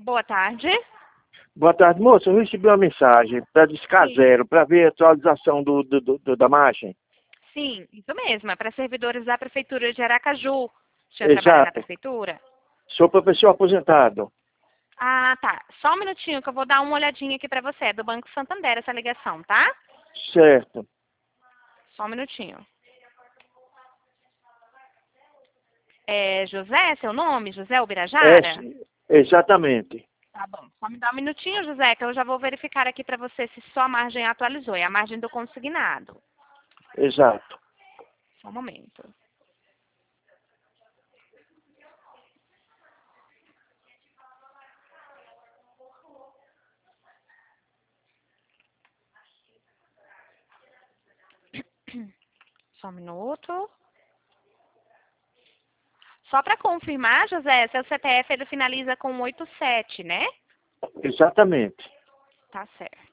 Boa tarde. Boa tarde, moça. Eu recebi uma mensagem para discar Sim. zero, para ver a atualização da margem. Sim, isso mesmo. É para servidores da Prefeitura de Aracaju. Já trabalha na Exato. Prefeitura? Sou professor aposentado. Ah, tá. Só um minutinho que eu vou dar uma olhadinha aqui para você. É do Banco Santander essa ligação, tá? Certo. Só um minutinho. É José, seu nome? José É, Ubirajara? exatamente. Tá bom. Só me dá um minutinho, José, que eu já vou verificar aqui para você se sua margem atualizou. É a margem do consignado. Exato. Só um momento. Só um minuto. Só para confirmar, José, seu CPF ele finaliza com 87, né? Exatamente. Tá certo.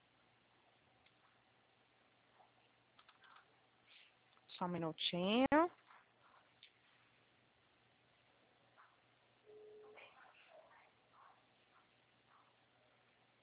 Só um minutinho.